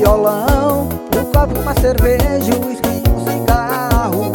violão, um copo, uma cerveja, um whisky e um cigarro.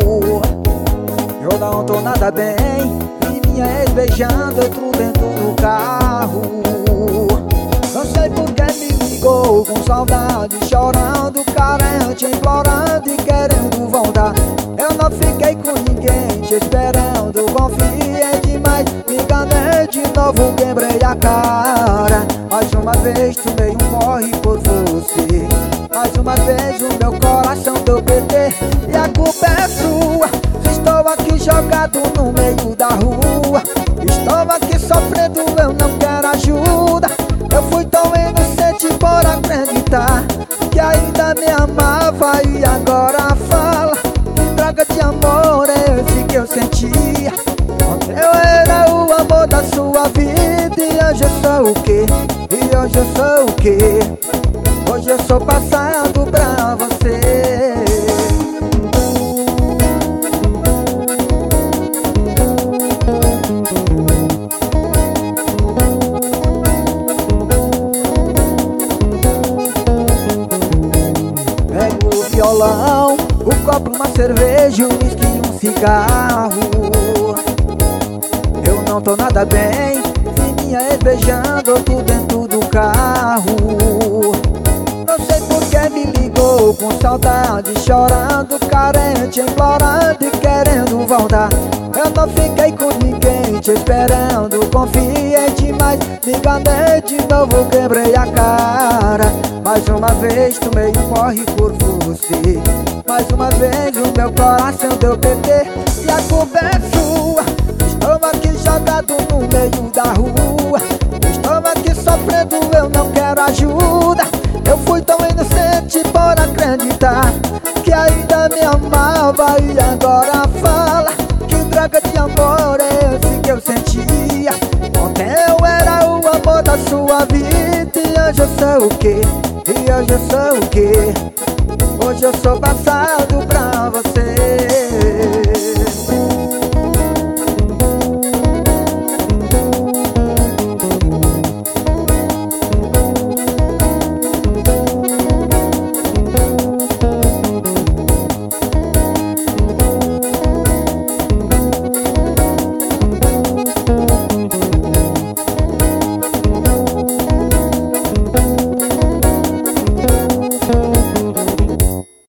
Eu não tô nada bem, vi minha ex beijando outro dentro do carro. Não sei por que me ligou, com saudade, chorando, carente, implorando e querendo voltar. Eu não fiquei com ninguém, te esperando, confiei demais, me enganei de novo, quebrei a cara. Mais uma vez tomei um morre por você, mais uma vez o meu coração deu PT. E a culpa é sua, estou aqui jogado no meio da rua, estou aqui sofrendo, eu não quero ajuda. Eu fui tão inocente por acreditar que ainda me amava e agora fala que droga de amor é esse que eu sentia. Eu era o amor da sua vida e hoje eu sou o quê? E hoje eu sou o quê? Hoje eu sou passado pra você. Pego o violão, o copo, uma cerveja, um whisky e um cigarro. Eu não tô nada bem, vi minha ex beijando outro dentro do carro. Não sei por que me ligou, com saudade, chorando, carente, implorando e querendo voltar. Eu não fiquei com ninguém, te esperando, confiei demais, me enganei de novo, quebrei a cara. Mais uma vez tomei um morre por você, mais uma vez o meu coração deu PT. E a culpa é sua, estou aqui jogado no meio da rua, estou aqui sofrendo, eu não quero ajuda. Eu fui tão inocente por acreditar que ainda me amava e agora fala que droga de amor é esse que eu sentia. Ontem eu era o amor da sua vida e hoje eu sou o quê? E hoje eu sou o quê? Hoje eu sou passado pra você.